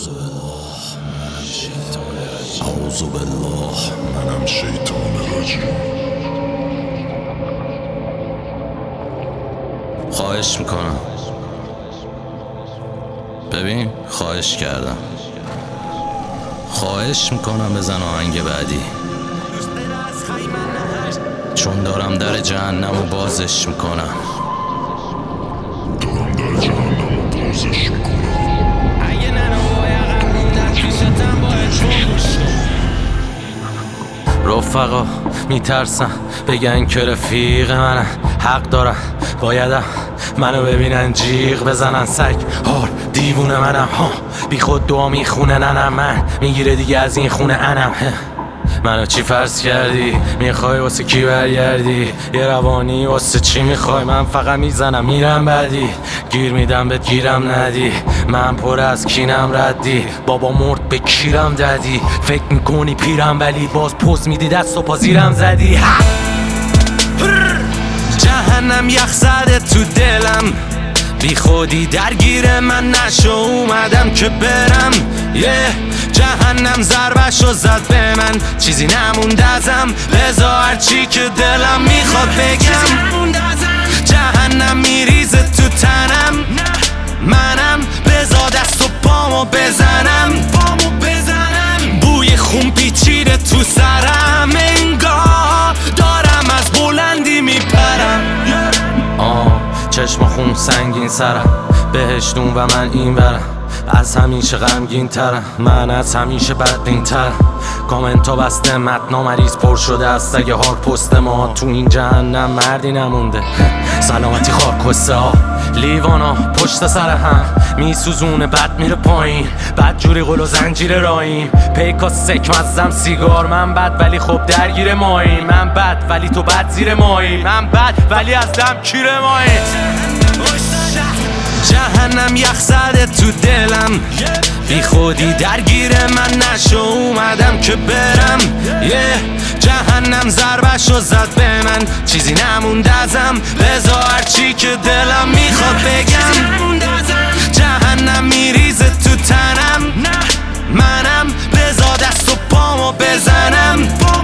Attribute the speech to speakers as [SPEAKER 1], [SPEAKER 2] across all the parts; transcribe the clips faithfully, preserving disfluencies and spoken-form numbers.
[SPEAKER 1] اعوذ بالله منم شیطان رجیم. خواهش میکنم ببین، خواهش کردم، خواهش میکنم بزن آهنگ بعدی، چون دارم در جهنم رو بازش میکنم.
[SPEAKER 2] دارم در جهنم رو بازش میکنم.
[SPEAKER 1] رفقا میترسن بگن که رفیق منن، حق دارن، بایدم منو ببینن جیغ بزنن. سگ هار دیوونه منم ها، بی خود دعا میخونه ننم، من میگیره دیگه از این خونه انم. منو چی فرض کردی؟ میخوای واسه کی برگردی؟ یه روانی واسه چی میخوای؟ من فقط میزنم میرم بعدی، گیر میدم بهت گیرم ندی، من پر از کینم ردی، بابا مرد به کیرم دادی، فکر میکنی پیرم ولی باز پوز میدی دست و پا زیرم زدی. جهنم یخ زده تو دلم، بی خودی درگیر من نشو، اومدم که برم. یه yeah. جهنم ضربشو زد به من، چیزی نموند ازم، بذار هرچی که دلم میخواد بگم. جهنم میریزه تو تنم، منم بذار دست و پامو بزنم، بوی خون پیچیده تو سرم، انگار دارم از بلندی میپرم. آه چشم خون سنگین سرم، بهشتون و من این برم، از همیشه غمگین ترم، من از همیشه بدبین ترم. کامنت ها بسته، متنا مریض پر شده از سگ هار پست ما، تو این جهنم مردی نمونده، سلامتی خار کسته ها، لیوانا پشت سر هم میسوزونه، بد میره پایین، بد جوری قل و زنجیر راییم، پیکا سک مزم سیگار، من بد ولی خب درگیر مایی، من بد ولی تو بد زیر مایی، من بد ولی از دم کیر مایی. جهنم یخ زده تو دلم، بی خودی درگیر من نشو، اومدم که برم. یه yeah. جهنم ضربشو زد به من، چیزی نموند ازم، بذار هرچی که دلم میخواد بگم. جهنم میریزه تو تنم، منم بذار دست و پامو بزنم،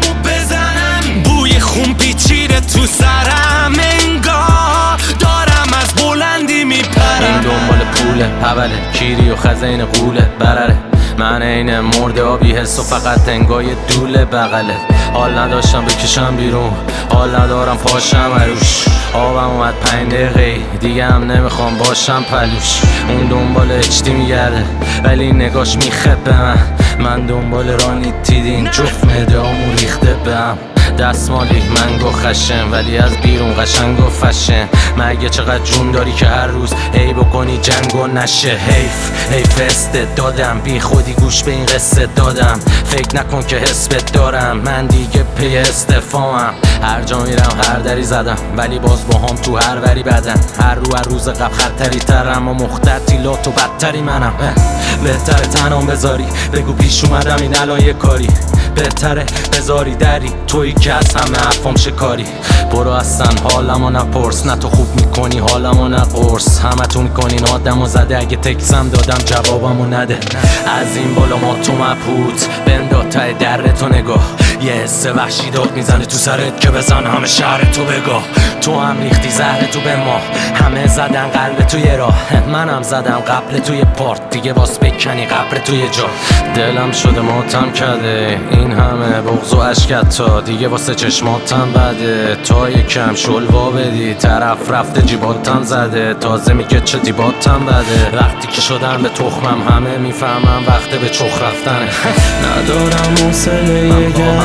[SPEAKER 1] بوی خون پیچیده تو سرم، انگار دارم از بلندی میپرم. این دنبال پوله، حوله، کیری و خزین قوله، برره من این مرده آبی حس و فقط انگای دوله بغله. حال نداشتم بکشم بیرون، حال ندارم پاشم عروش، آبم اومد پنج دقیقه دیگه هم نمیخوام باشم پلوش. اون دنبال اچتی میگرده ولی نگاش میخبه من، من دنبال رانی تیدین جفت مدامو ریخته بهم. دستمالی منگو خشن ولی از بیرون قشنگ و فشن، مگه چقدر جون داری که هر روز هی بکنی جنگ و نشه؟ حیف حیف استعدادم، بی خودی گوش به این قصه دادم، فکر نکن که حس بت دارم، من دیگه پی استفامم، هر جا میرم هر دری زدم ولی باز با هم تو هر وری بدن، هر رو هر روز قبل خطری ترم و مخترتیلات و بدتری منم. بهتره تنام بذاری بگو پیش اومدم این الان یه کاری، بهتره بذاری دری توی که از همه حرفام شکاری. برو اصلا حالمو نپرس، نه تو خوب میکنی حالمو نه قرص، همه تو میکنین آدمو زده، اگه تکسم دادم جوابمو نده. از این بالا ما تو مبهوت بندا ته در تو نگاه، یه حس وحشی داد میزنه تو سرت که بزن همه شهر تو بگاه. تو هم ریختی زهر تو به ما، همه زدن قلب توی راه، منم زدم قبل توی پارت، دیگه باس بکنی قبر توی جا. دلم شده ماتم کرده این همه بغض و عشقت، تا دیگه واسه چشماتم بده، تا یکم شلوا بدی طرف رفته جیباتم زده، تازه میگه چه دیباتم بده. وقتی که شدن به تخمم همه میفهمم وقت به چخ رفتنه.
[SPEAKER 3] ندارم حوصله یه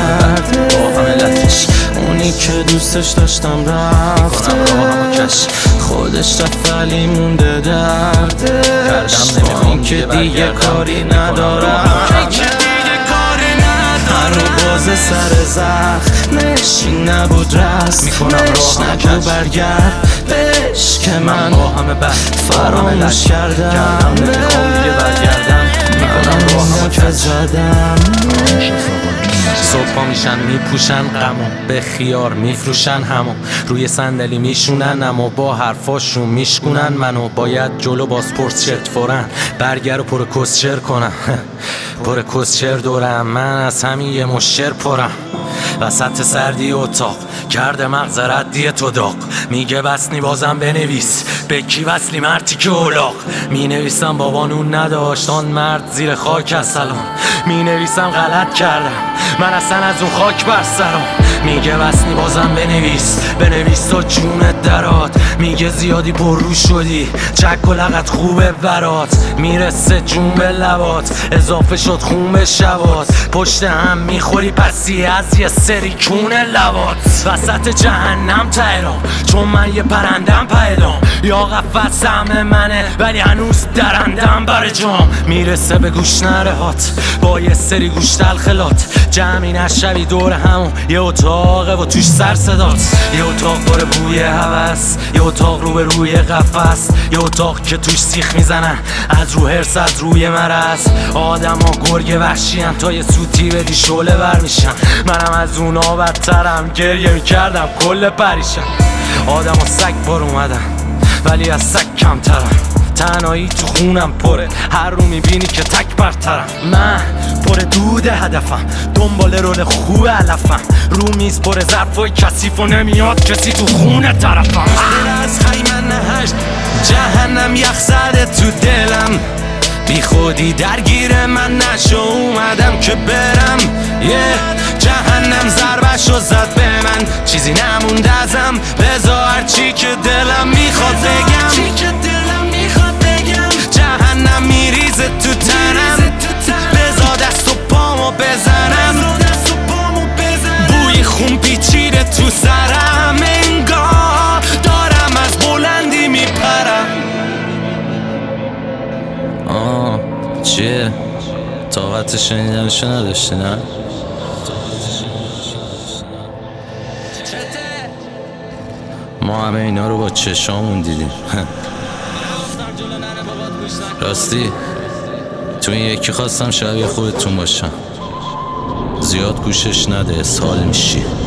[SPEAKER 3] گردش، اونی که دوستش داشتم رفتش، خودش رفت ولی مونده دردش، با این که دیگه کاری ندارم، هر رو باز سر زخمش این نبود رسمش، نگو برگرد بهش که من
[SPEAKER 1] با همه بد
[SPEAKER 3] فراموش کردم،
[SPEAKER 1] نمیخوام دیگه برگردم،
[SPEAKER 3] میکنم با همه که زدم. صبح میشن میپوشن غمو، به خیار میفروشن همو، روی صندلی میشونن اما با حرفاشون میشکنن منو. باید جلو بازپرس شرط فورن برگر و پر کسچر کنم پر کسچر دورم، من از همین یه مشتر پرم. وسط سردی اتاق کرده مغز ردی تو داغ، میگه بسنی بازم بنویس، به کی وصلی مرتی که اولاق. می نویسم بابانون نداشت آن مرد زیر خاک از سلام، می نویسم غلط کردم من اصلا از اون خاک بر سرم. میگه بسنی بازم بنویس، بنویس تا جونت درات، میگه زیادی پر رو شدی چک و لغت خوبه برات. میرسه جون به لبات اضافه شد خون به شبات، پشت هم میخوری پسی از یه سری کون لبات. وسط جهنم تهرام چون من یه پرندم پیدام، یا قفص سهم منه ولی هنوز درندم بر جام. میرسه به گوش نرهات با یه سری گوش تلخلات، جمعی نشوی دور همون یه اتاقه و توش سر صدات. یه اتاق پر بوی هوس، یه اتاق رو به روی قفس، یه اتاق که توش سیخ میزنن از رو هرس از روی مرز. آدم ها گرگ وحشی هم تا یه سوتی بدی شعله بر میشن، منم از اونا بدترم گریه میکردم کل پریشم. آدم ها سگ بار اومدن ولی از سگ کمترم، تنهایی تو خونم پره هر رو میبینی که تک برترم. من پر دود هدفم دنبال رول خوب علفم، رو میز پر ظرفای کثیف و نمیاد کسی تو خونه طرفم.
[SPEAKER 1] از خیمن نهشت جهنم یخ زده تو دلم، بی خودی درگیر من نشو اومدم که برم. یه yeah. جهنم ضربشو زد به من چیزی نمونده ازم، بذار هرچی که دلم میخواد بگم، جهنم میریزه تو تنم، بذار دست و پامو بزنم، بوی خون پیچیده تو سرم، انگار دارم از بلندی میپرم.
[SPEAKER 3] آه چیه؟ طاقت شنیدنشو نداشتی نه؟ ما همه اینا رو با چشامون دیدیم راستی تو این یکی خواستم شبیه خودتون باشم، زیاد گوشش نده اسهال میشی.